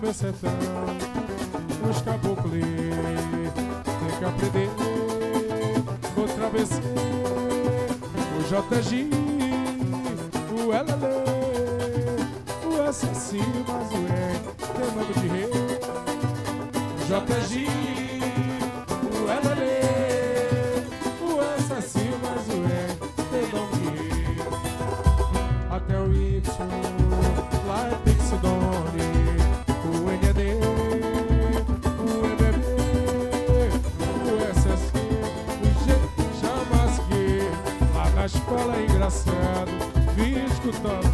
meu sertão. Os caboclos tem que aprender o travesseiro, o JG, o LL, o SSI, mas o E tem nome de rei. O JG, o LL, o SSI, mas o E tem nome de rei. Até o Y, lá é Pixidone, o ND, o MB, o SSC, o G, Chamasque. Lá na escola é engraçado, vim escutando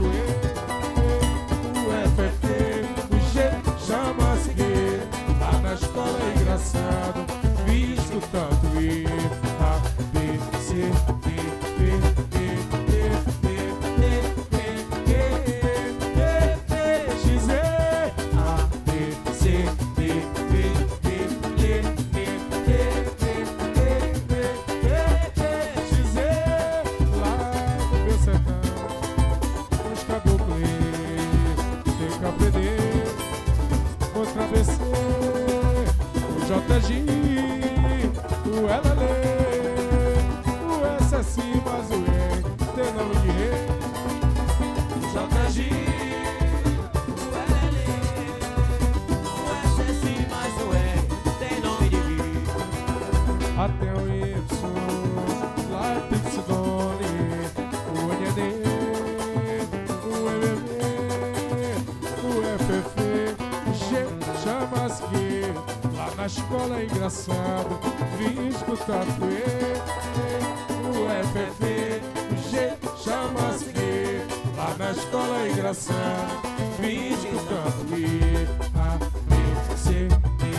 o FF, o G, Chamasque. Lá na escola é engraçado, vim escutando A, B, C, D, E, JG, o LL, o SSI, mas o E tem nome de rei. JG, o LL, o SSI, mas o E tem nome de rei. Até o Y, lá é Pixidone, o ND, o MB, o FF, o G, Chamasque. Lá na escola é engraçado, vim escutar o FF, o G, Chamasque. Lá na escola é engraçado, vim escutar A, B, C, D,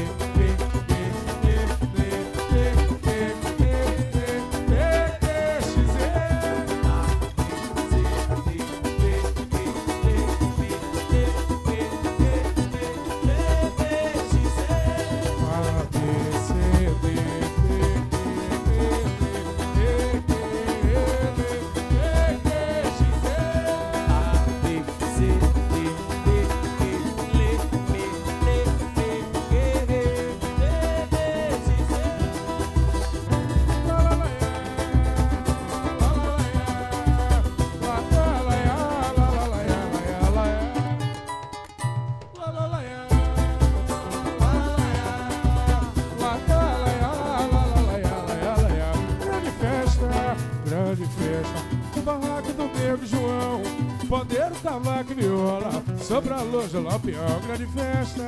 grande festa, o barraco do Nego João, pandeiro, cavaco e viola, sobre a luz do lampião. Grande festa,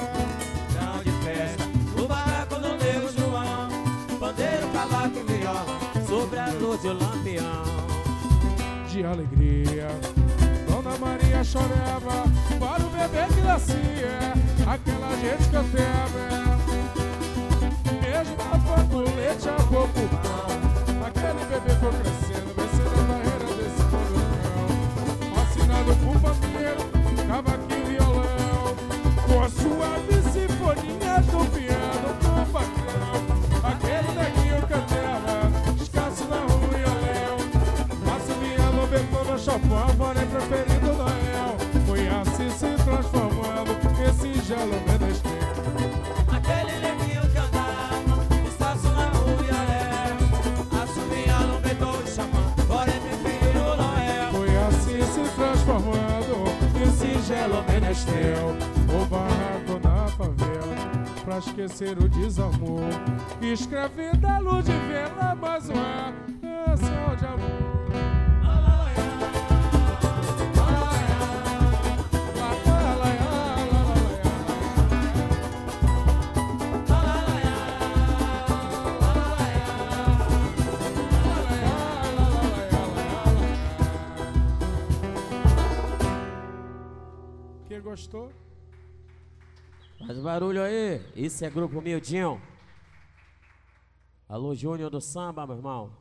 o barraco do Nego João, pandeiro, cavaco e viola, sobre a luz do lampião. De alegria, Dona Maria chorava para o bebê que nascia, aquela gente que eu teve. Beijo na boca, leite a boca, aquele bebê foi crescendo, vencendo a barreira desse fogão. Assinado por pandeiro, cavaquinho e violão, com a suave sinfonia do piano do bacão. Aquele neguinho cantava, escasso na rua e além, assobiando o becão no chopão, porém preferido do Noel. Foi assim se transformando em singelo menestrel. Aquele neguinho cantava, escasso na rua e além, assobiando o becão e chopão, porém preferido do Noel. Foi assim se transformando em singelo menestrel. O barraco na favela, pra esquecer o desamor, escreve da luz de vela, mas não é canção de amor. Quem gostou? Faz barulho aí, isso é Grupo Mildinho. Alô, Júnior do Samba, meu irmão.